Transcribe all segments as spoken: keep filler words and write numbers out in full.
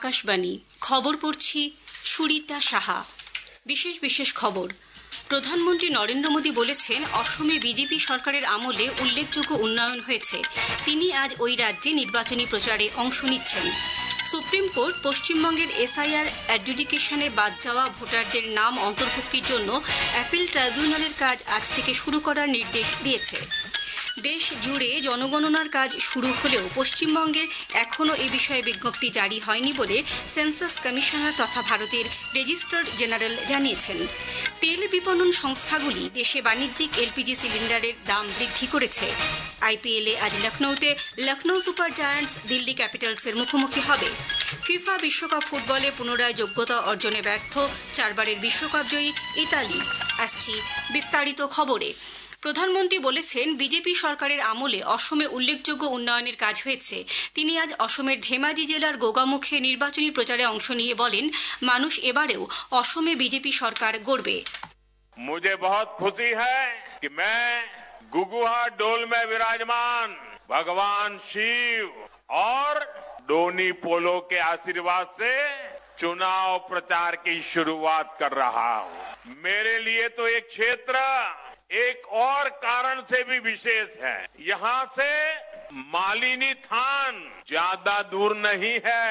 আকাশবাণী খবর পড়ছি সুরিতা সাহা। বিশেষ বিশেষ খবর। প্রধানমন্ত্রী নরেন্দ্র মোদী বলেছেন, অসমে বিজেপি সরকারের আমলে উল্লেখযোগ্য উন্নয়ন হয়েছে। তিনি আজ ওই রাজ্যে নির্বাচনী প্রচারে অংশ নিচ্ছেন। সুপ্রিম কোর্ট পশ্চিমবঙ্গের এসআইআর অ্যাডজুডিকেশনে বাদ যাওয়া ভোটারদের নাম অন্তর্ভুক্তির জন্য অ্যাপিল ট্রাইব্যুনালের কাজ আজ থেকে শুরু করার নির্দেশ দিয়েছে। দেশ জুড়ে জনগণনার কাজ শুরু হলেও পশ্চিমবঙ্গের এখনও এ বিষয়ে বিজ্ঞপ্তি জারি হয়নি বলে সেন্সাস কমিশনার তথা ভারতের রেজিস্ট্রার জেনারেল জানিয়েছেন। তেল বিপণন সংস্থাগুলি দেশে বাণিজ্যিক এলপিজি সিলিন্ডারের দাম বৃদ্ধি করেছে। আইপিএলে আজ লখনৌতে লখনৌ সুপার জায়ান্টস দিল্লি ক্যাপিটালসের মুখোমুখি হবে। ফিফা বিশ্বকাপ ফুটবলে পুনরায় যোগ্যতা অর্জনে ব্যর্থ চারবারের বিশ্বকাপ জয়ী ইতালি। আসছি বিস্তারিত খবরে। প্রধানমন্ত্রী বলেছেন, বিজেপি সরকারের আমলে অসমে উল্লেখযোগ্য উন্নয়নের কাজ হয়েছে। তিনি আজ অসমের ধেমাজি জেলার গোগামুখে নির্বাচনী প্রচারে অংশ নিয়ে বলেন, মানুষ এবারেও অসমে বিজেপি সরকার গড়বে। मुझे बहुत खुशी है कि मैं गुगुहा डोल में विराजमान भगवान शिव और डोनी पोलो के आशीर्वाद से चुनाव प्रचार की शुरुआत कर रहा हूं। मेरे लिए तो एक क्षेत्र एक और कारण से भी विशेष है। यहाँ से मालिनी थान ज्यादा दूर नहीं है।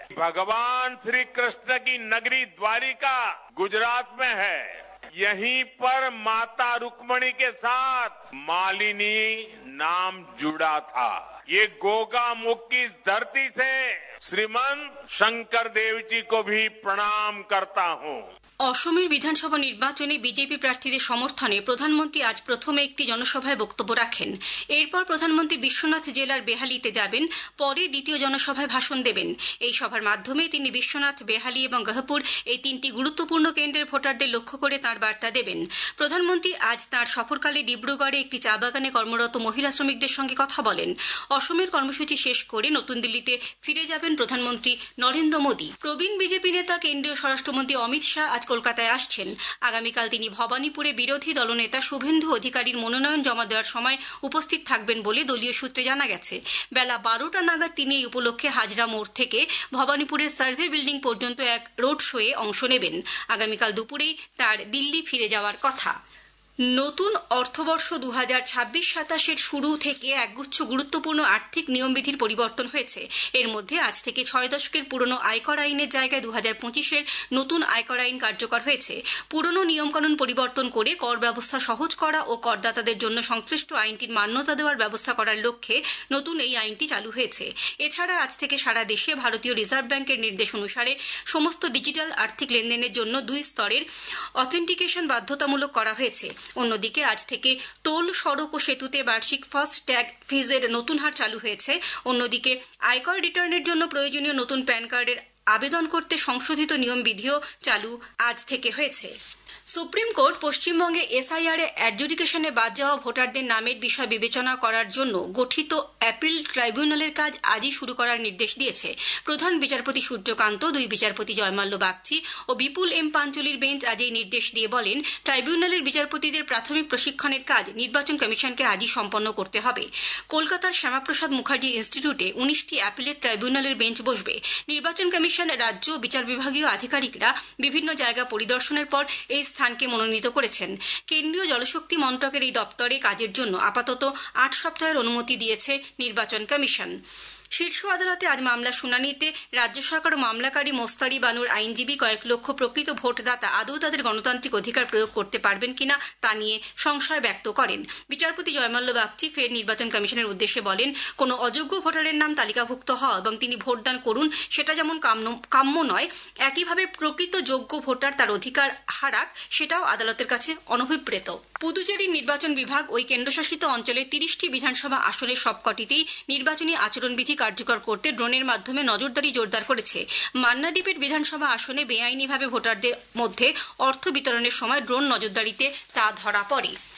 भगवान श्री कृष्ण की नगरी द्वारिका गुजरात में है। यहीं पर माता रुक्मणी के साथ मालिनी नाम जुड़ा था। ये गोगा मुख की धरती से श्रीमंत शंकर देव जी को भी प्रणाम करता हूँ। অসমের বিধানসভা নির্বাচনে বিজেপি প্রার্থীদের সমর্থনে প্রধানমন্ত্রী আজ প্রথমে একটি জনসভায় বক্তব্য রাখেন। এরপর প্রধানমন্ত্রী বিশ্বনাথ জেলার বেহালিতে যাবেন, পরে দ্বিতীয় জনসভায় ভাষণ দেবেন। এই সভার মাধ্যমে তিনি বিশ্বনাথ, বেহালি এবং গহপুর এই তিনটি গুরুত্বপূর্ণ কেন্দ্রের ভোটারদের লক্ষ্য করে তাঁর বার্তা দেবেন। প্রধানমন্ত্রী আজ তাঁর সফরকালে ডিব্রুগড়ে একটি চা বাগানে কর্মরত মহিলা শ্রমিকদের সঙ্গে কথা বলেন। অসমের কর্মসূচি শেষ করে নতুন দিল্লিতে ফিরে যাবেন প্রধানমন্ত্রী নরেন্দ্র মোদী। প্রবীণ বিজেপি নেতা কেন্দ্রীয় স্বরাষ্ট্রমন্ত্রী অমিত শাহ আজ কলকাতায় আসছেন। আগামীকাল তিনি ভবানীপুরে বিরোধী দলনেতা শুভেন্দু অধিকারীর মনোনয়ন জমা দেওয়ার সময় উপস্থিত থাকবেন বলে দলীয় সূত্রে জানা গেছে। বেলা বারোটা নাগাদ তিনি এই উপলক্ষে হাজরা মোড় থেকে ভবানীপুরের সার্ভে বিল্ডিং পর্যন্ত এক রোড শোয়ে অংশ নেবেন। আগামীকাল দুপুরেই তার দিল্লি ফিরে যাওয়ার কথা। নতুন অর্থবর্ষ দু হাজার ছাব্বিশ সাতাশের শুরু থেকে একগুচ্ছ গুরুত্বপূর্ণ আর্থিক নিয়মবিধির পরিবর্তন হয়েছে। এর মধ্যে আজ থেকে ছয় দশকের পুরনো আয়কর আইনের জায়গায় দু হাজার পঁচিশের নতুন আয়কর আইন কার্যকর হয়েছে। পুরনো নিয়মকানুন পরিবর্তন করে কর ব্যবস্থা সহজ করা ও করদাতাদের জন্য সংশ্লিষ্ট আইনটির মান্যতা দেওয়ার ব্যবস্থা করার লক্ষ্যে নতুন এই আইনটি চালু হয়েছে। এছাড়া আজ থেকে সারা দেশে ভারতীয় রিজার্ভ ব্যাংকের নির্দেশ অনুসারে সমস্ত ডিজিটাল আর্থিক লেনদেনের জন্য দুই স্তরের অথেন্টিকেশন বাধ্যতামূলক করা হয়েছে। অন্যদিকে আজ থেকে টোল, সড়ক ও সেতুতে বার্ষিক ফাস্ট ট্যাগ ফিজের নতুন হার চালু হয়েছে। অন্যদিকে আয়কর রিটার্নের জন্য প্রয়োজনীয় নতুন প্যান কার্ডের আবেদন করতে সংশোধিত নিয়মবিধিও চালু আজ থেকে হয়েছে। সুপ্রিম কোর্ট পশ্চিমবঙ্গে এসআইআর এ অ্যাডজুডিকেশনে বাদ যাওয়া ভোটারদের নামের বিষয় বিবেচনা করার জন্য গঠিত অ্যাপিল ট্রাইব্যুনালের কাজ আজই শুরু করার নির্দেশ দিয়েছে। প্রধান বিচারপতি সূর্যকান্ত, দুই বিচারপতি জয়মাল্য বাগচি ও বিপুল এম পাঞ্চলির বেঞ্চ আজ এই নির্দেশ দিয়ে বলেন, ট্রাইব্যুনালের বিচারপতিদের প্রাথমিক প্রশিক্ষণের কাজ নির্বাচন কমিশনকে আজই সম্পন্ন করতে হবে। কলকাতার শ্যামাপ্রসাদ মুখার্জি ইনস্টিটিউটে উনিশটি অ্যাপিলেট ট্রাইব্যুনালের বেঞ্চ বসবে। নির্বাচন কমিশন, রাজ্য বিচার বিভাগীয় আধিকারিকরা বিভিন্ন জায়গা পরিদর্শনের পর এই স্থানকে মনোনীত করেছেন। কেন্দ্রীয় জলশক্তি মন্ত্রকের এই দপ্তরে কাজের জন্য আপাতত আট সপ্তাহের অনুমতি দিয়েছে নির্বাচন কমিশন। শীর্ষ আদালতে আজ মামলা শুনানিতে রাজ্য সরকার ও মামলাকারী মোস্তারি বানুর আইনজীবী কয়েক লক্ষ প্রকৃত ভোটদাতা আদৌ তাদের গণতান্ত্রিক অধিকার প্রয়োগ করতে পারবেন কিনা তা নিয়ে সংশয় ব্যক্ত করেন। বিচারপতি জয়মাল্য বাগচি ফের নির্বাচন কমিশনের উদ্দেশ্যে বলেন, কোনো অযোগ্য ভোটারের নাম তালিকাভুক্ত হওয়া এবং তিনি ভোটদান করুন সেটা যেমন কাম্য নয়, একইভাবে প্রকৃত যোগ্য ভোটার তার অধিকার হারাক সেটাও আদালতের কাছে অনভিপ্রেত। পুদুচেরির নির্বাচন বিভাগ ওই কেন্দ্রশাসিত অঞ্চলের তিরিশটি বিধানসভা আসনের সবকটিতেই নির্বাচনী আচরণবিধি কার্যকর করতে ড্রোনের মাধ্যমে নজরদারি জোরদার করেছে। মান্নাডিপেট বিধানসভা আসনে বেআইনিভাবে ভোটারদের মধ্যে অর্থ বিতরণের সময় ড্রোন নজরদারিতে তা ধরা পড়ে।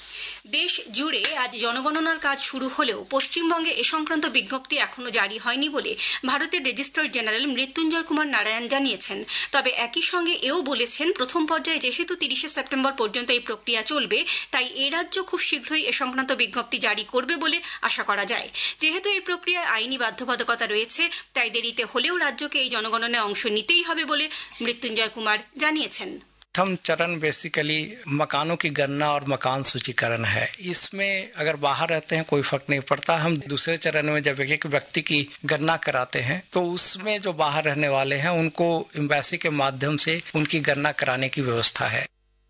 দেশ জুড়ে আজ জনগণনার কাজ শুরু হলেও পশ্চিমবঙ্গে এ সংক্রান্ত বিজ্ঞপ্তি এখনো জারি হয়নি বলে ভারতের রেজিস্ট্রার জেনারেল মৃত্যুঞ্জয় কুমার নারায়ণ জানিয়েছেন। তবে একই সঙ্গে এও বলেছেন, প্রথম পর্যায়ে যেহেতু তিরিশে সেপ্টেম্বর পর্যন্ত এই প্রক্রিয়া চলবে, তাই এ রাজ্য খুব শীঘ্রই এ সংক্রান্ত বিজ্ঞপ্তি জারি করবে বলে আশা করা যায়। যেহেতু এই প্রক্রিয়ায় আইনি বাধ্যবাধকতা রয়েছে, তাই দেরিতে হলেও রাজ্যকে এই জনগণনায় অংশ নিতেই হবে বলে মৃত্যুঞ্জয় কুমার জানিয়েছেন। प्रथम चरण बेसिकली मकानों की गणना और मकान सूचीकरण है। इसमें अगर बाहर रहते हैं कोई फर्क नहीं पड़ता। हम दूसरे चरण में जब एक एक व्यक्ति की गणना कराते हैं तो उसमें जो बाहर रहने वाले हैं उनको एम्बेसी के माध्यम से उनकी गणना कराने की व्यवस्था है।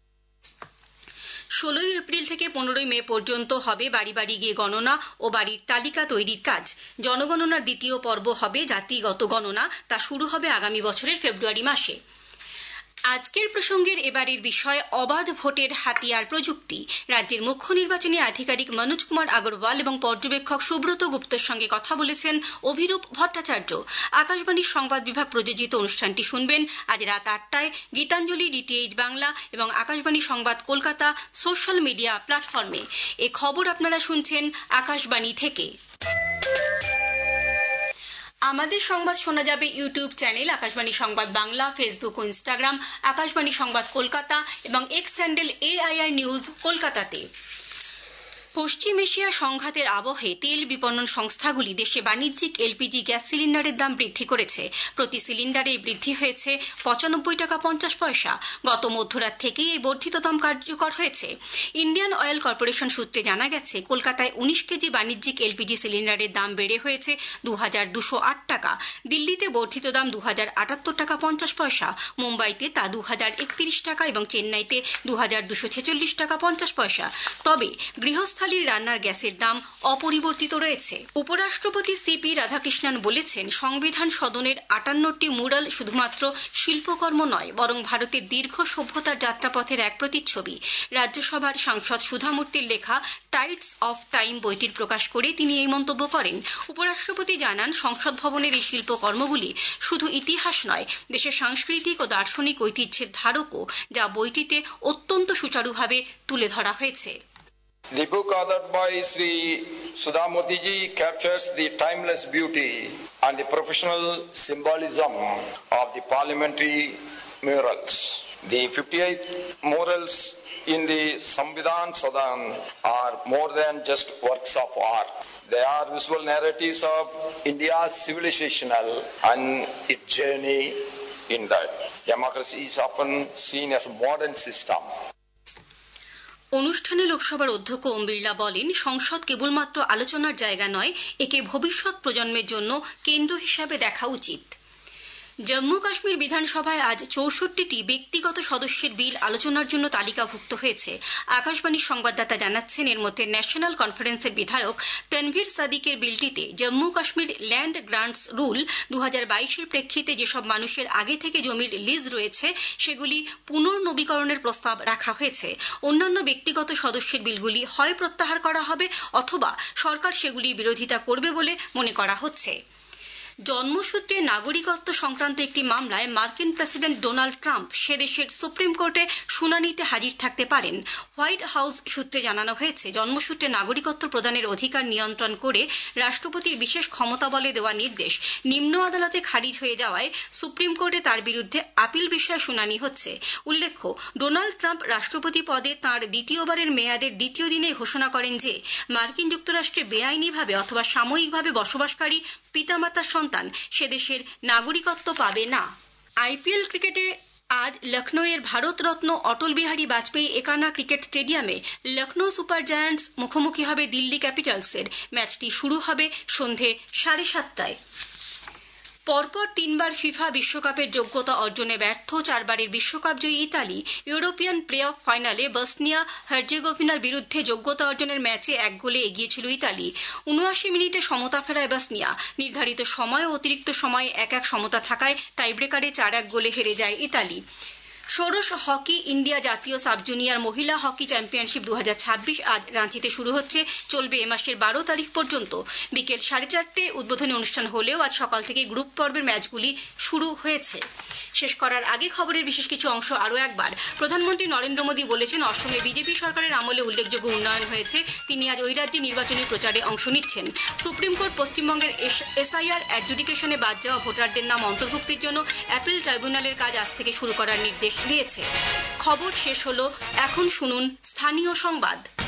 ষোলোই এপ্রিল থেকে পনেরোই মে পর্যন্ত হবে বাড়ি বাড়ি গিয়ে গণনা ও বাড়ির তালিকা তৈরির কাজ। জনগণনার দ্বিতীয় পর্ব হবে জাতিগত গণনা, তা শুরু হবে আগামী বছরের ফেব্রুয়ারি মাসে। আজকের প্রসঙ্গের এবারের বিষয় অবাধ ভোটের হাতিয়ার প্রযুক্তি। রাজ্যের মুখ্য নির্বাচনী আধিকারিক মনোজ কুমার আগরওয়াল এবং পর্যবেক্ষক সুব্রত গুপ্তের সঙ্গে কথা বলেছেন অভিরূপ ভট্টাচার্য। আকাশবাণীর সংবাদ বিভাগ প্রযোজিত অনুষ্ঠানটি শুনবেন আজ রাত আটটায় গীতাঞ্জলি, ডিটিএইচ বাংলা এবং আকাশবাণী সংবাদ কলকাতা সোশ্যাল মিডিয়া প্ল্যাটফর্মে। এ খবর আপনারা শুনছেন আকাশবাণী থেকে। আমাদের সংবাদ শোনা যাবে ইউটিউব চ্যানেল আকাশবাণী সংবাদ বাংলা, ফেসবুক ও ইনস্টাগ্রাম আকাশবাণী সংবাদ কলকাতা এবং এক্স হ্যান্ডেল এআইআর নিউজ কলকাতাতে। পশ্চিম এশিয়া সংঘাতের আবহে তেল বিপণন সংস্থাগুলি দেশে বাণিজ্যিক এলপিজি গ্যাস সিলিন্ডারের দাম বৃদ্ধি করেছে। প্রতি সিলিন্ডারে বৃদ্ধি হয়েছে পঁচানব্বই টাকা পঞ্চাশ পয়সা। গত মধ্যরাত থেকেই এই বর্ধিত দাম কার্যকর হয়েছে। ইন্ডিয়ান অয়েল কর্পোরেশন সূত্রে জানা গেছে, কলকাতায় উনিশ কেজি বাণিজ্যিক এলপিজি সিলিন্ডারের দাম বেড়ে হয়েছে দু হাজার দুশো আট টাকা। দিল্লিতে বর্ধিত দাম দু হাজার আটাত্তর টাকা পঞ্চাশ পয়সা, মুম্বাইতে তা দু হাজার একত্রিশ টাকা এবং চেন্নাইতে দু হাজার দুশো ছেচল্লিশ টাকা পঞ্চাশ পয়সা। তবে গৃহস্থ রান্নার গ্যাসের দাম অপরিবর্তিত রয়েছে। উপরাষ্ট্রপতি সিপি রাধাকৃষ্ণন বলেছেন, সংবিধান সদনের আটান্নটি মুরাল শুধুমাত্র শিল্পকর্ম নয়, বরং ভারতের দীর্ঘ সভ্যতার যাত্রাপথের এক প্রতিচ্ছবি। রাজ্যসভার সাংসদ সুধামূর্তির লেখা টাইডস অফ টাইম বইটির প্রকাশ করে তিনি এই মন্তব্য করেন। উপরাষ্ট্রপতি জানান, সংসদ ভবনের এই শিল্পকর্মগুলি শুধু ইতিহাস নয়, দেশের সাংস্কৃতিক ও দার্শনিক ঐতিহ্যের ধারকও, যা বইটিতে অত্যন্ত সুচারুভাবে তুলে ধরা হয়েছে। The book authored by Sri Sudhamurti ji captures the timeless beauty and the professional symbolism of the parliamentary murals. The fifty-eight murals in the Samvidhan Sadan are more than just works of art. They are visual narratives of India's civilizational and its journey in that. Democracy is often seen as a modern system. অনুষ্ঠানে লোকসভার অধ্যক্ষ ওম বিড়লা বলেন, সংসদ কেবলমাত্র আলোচনার জায়গা নয়, একে ভবিষ্যৎ প্রজন্মের জন্য কেন্দ্র হিসাবে দেখা উচিত। জম্মু কাশ্মীর বিধানসভায় আজ চৌষট্টিটি ব্যক্তিগত সদস্যের বিল আলোচনার জন্য তালিকাভুক্ত হয়েছে। আকাশবাণীর সংবাদদাতা জানাচ্ছেন, এর মধ্যে ন্যাশনাল কনফারেন্সের বিধায়ক তনভীর সাদিকের বিলটিতে Jammu Kashmir land grants rule দু হাজার বাইশের প্রেক্ষিতে যেসব মানুষের আগে থেকে জমির লিজ রয়েছে সেগুলি পুনর্নবীকরণের প্রস্তাব রাখা হয়েছে। অন্যান্য ব্যক্তিগত সদস্যের বিলগুলি হয় প্রত্যাহার করা হবে অথবা সরকার সেগুলির বিরোধিতা করবে বলে মনে করা হচ্ছে। জন্মসূত্রে নাগরিকত্ব সংক্রান্ত একটি মামলায় মার্কিন প্রেসিডেন্ট ডোনাল্ড ট্রাম্প সে দেশের সুপ্রিম কোর্টে শুনানিতে হাজির থাকতে পারেন। হোয়াইট হাউস সূত্রে জানানো হয়েছে, জন্মসূত্রে নাগরিকত্ব প্রদানের অধিকার নিয়ন্ত্রণ করে রাষ্ট্রপতির বিশেষ ক্ষমতা বলে দেওয়া নির্দেশ নিম্ন আদালতে খারিজ হয়ে যাওয়ায় সুপ্রিম কোর্টে তার বিরুদ্ধে আপিল বিষয়ে শুনানি হচ্ছে। উল্লেখ্য, ডোনাল্ড ট্রাম্প রাষ্ট্রপতি পদে তাঁর দ্বিতীয়বারের মেয়াদের দ্বিতীয় দিনে ঘোষণা করেন যে মার্কিন যুক্তরাষ্ট্রে বেআইনিভাবে অথবা সাময়িকভাবে বসবাসকারী পিতামাতার সন্তান সে দেশের নাগরিকত্ব পাবে না। আইপিএল ক্রিকেটে আজ লখনৌয়ের ভারতরত্ন অটল বিহারী বাজপেয়ী একানা ক্রিকেট স্টেডিয়ামে লখনৌ সুপার জায়ান্টস মুখোমুখি হবে দিল্লি ক্যাপিটালসের। ম্যাচটি শুরু হবে সন্ধে সাড়ে সাতটায়। পরপর তিনবার ফিফা বিশ্বকাপের যোগ্যতা অর্জনে ব্যর্থ চারবারের বিশ্বকাপ জয়ী ইতালি ইউরোপিয়ান প্লে অফ ফাইনালে বসনিয়া হার্জেগোভিনার বিরুদ্ধে যোগ্যতা অর্জনের ম্যাচে এক গোলে এগিয়েছিল ইতালি। উনআশি মিনিটে সমতা ফেরায় বসনিয়া। নির্ধারিত সময় ও অতিরিক্ত সময়ে এক এক সমতা থাকায় টাইব্রেকারে চার এক গোলে হেরে যায় ইতালি। ষোড়শ হকি ইন্ডিয়া জাতীয় সাব জুনিয়র মহিলা হকি চ্যাম্পিয়নশিপ দু হাজার ছাব্বিশ আজ রাঁচিতে শুরু হচ্ছে, চলবে এ মাসের বারো তারিখ পর্যন্ত। বিকেল সাড়ে চারটে উদ্বোধনী অনুষ্ঠান হলেও আজ সকাল থেকে গ্রুপ পর্বের ম্যাচগুলি শুরু হয়েছে। শেষ করার আগে খবরের বিশেষ কিছু অংশ আরও একবার। প্রধানমন্ত্রী নরেন্দ্র মোদী বলেছেন, অসমে বিজেপি সরকারের আমলে উল্লেখযোগ্য উন্নয়ন হয়েছে। তিনি আজ ওই রাজ্যে নির্বাচনী প্রচারে অংশ নিচ্ছেন। সুপ্রিম কোর্ট পশ্চিমবঙ্গের এসআইআর অ্যাডজুডিকেশনে বাদ যাওয়া ভোটারদের নাম অন্তর্ভুক্তির জন্য অ্যাপিল ট্রাইব্যুনালের কাজ আজ থেকে শুরু করার নির্দেশ দিয়েছে। খবর শেষ হলো, এখন শুনুন স্থানীয় সংবাদ।